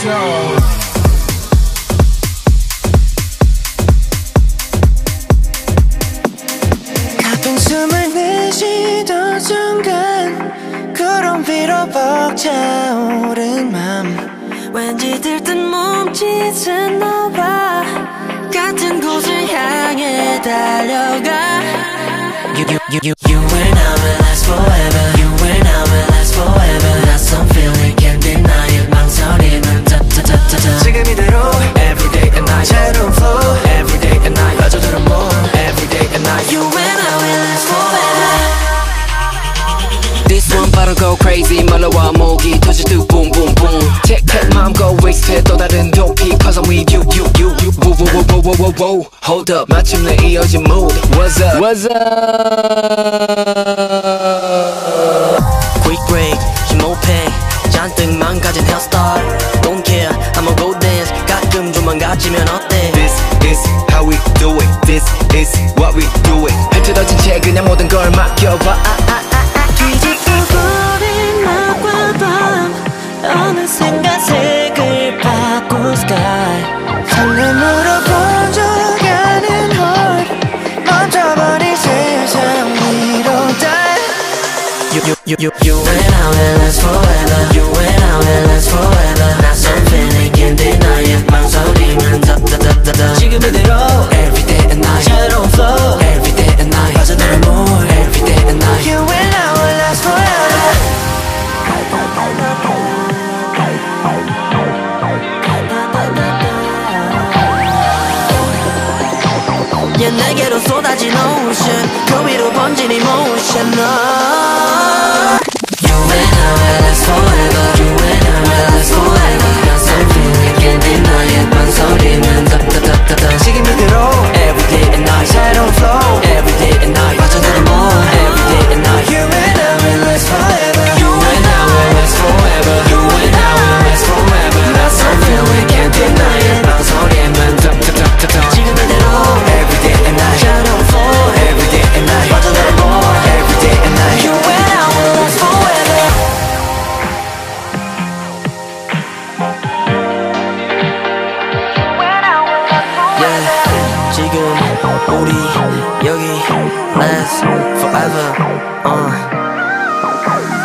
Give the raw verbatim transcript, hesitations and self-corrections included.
soul. 가쁜 숨을 내쉬던 순간 구름 위로 벅차오른 맘 왠지 들뜬 몸짓은 너와 같은 곳을 향해 달려가 You, you, you, you, you and I will last forever You and I will last forever 낯선 feeling can't deny it 망설임은 다다다다다 지금 이대로 Everyday and night 새로운 flow Everyday and night 빠져들어 more Everyday and night You and I will last forever This one 바로 go crazy 말로와 목이 터질 듯 boom boom boom Tick tick 마음 go wasted 또 다른 도피 Cause I'm with you you you you Woo woo woo woo woo woo Hold up 마침내 이어진 mood What's up What's up Quick break 심호흡해 잔뜩 망가진 hairstyle Don't care I'ma go dance 가끔 좀만 가지면 어때 This is how we do it This is what we do it 펼쳐진 채 그냥 모든 걸 맡겨봐 아, 아, 아, 아. 뒤집어버린 낮과 밤 어느샌가 색을 바꾼 sky 설렘으로 번져가는 heart 멈춰버린 세상 위로 dive You, you, you, you, you and I will last forever You and I will last forever 낯선 feeling can't deny it 망설임은 다다다다다 지금 이대로 Everyday and night 새로운 flow Everyday and night 빠져들어 more Everyday and night You and I will last forever 얘 내게로 쏟아진 ocean 그 위로 번진 emotion no. You and I will last forever You and I will last forever 낯선 feeling can't deny it 망설임은 다다다다다 지금 이대로 Everyday and night 새로운 flow Everyday and night 빠져들어 more Everyday and night You and I will last forever You and I will last forever You and I will last forever 낯선 feeling can't deny it 망설임은 다다다다다 지금 이대로 Everyday and night 새로운 flow Everyday and night 빠져들어 more Everyday and night You and I will last forever Yeah, 지금 우리 여기 last forever uh.